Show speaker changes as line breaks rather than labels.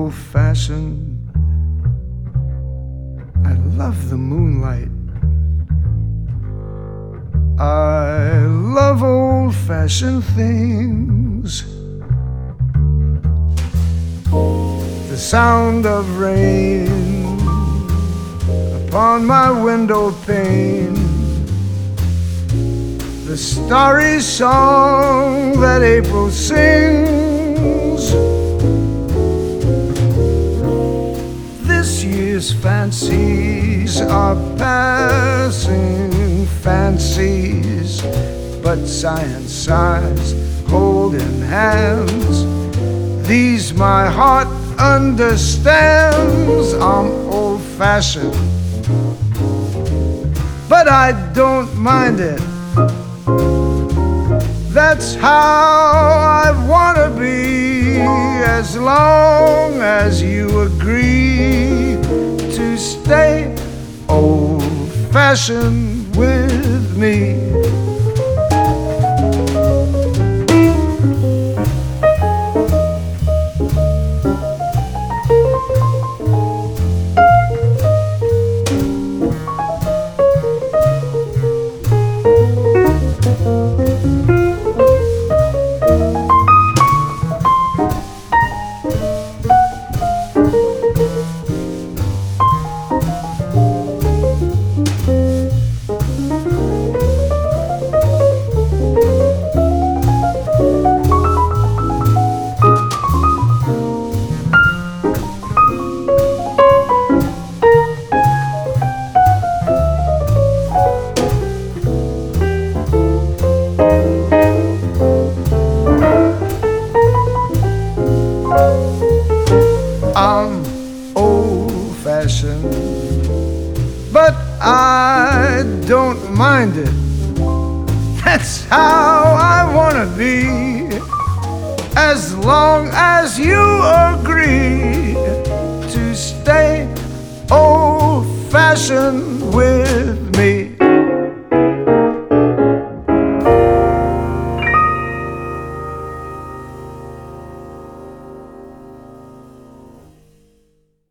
old-fashioned. I love the moonlight. I love old-fashioned things. The sound of rain upon my window pane, the starry song that April sings. This year's fancies are passing fancies, but science sighs, holding hands. These my heart understands. I'm old-fashioned, but I don't mind it. That's how I wanna be, as long as you agree to stay old-fashioned with me. I'm old-fashioned, but I don't mind it. That's how I wanna be, as long as you agree to stay old-fashioned with me.